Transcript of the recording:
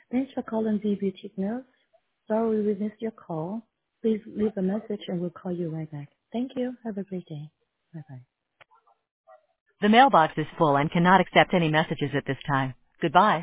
Thanks for calling V Boutique Nurse. Sorry we missed your call. Please leave a message and we'll call you right back. Thank you. Have a great day. Bye-bye. The mailbox is full and cannot accept any messages at this time. Goodbye.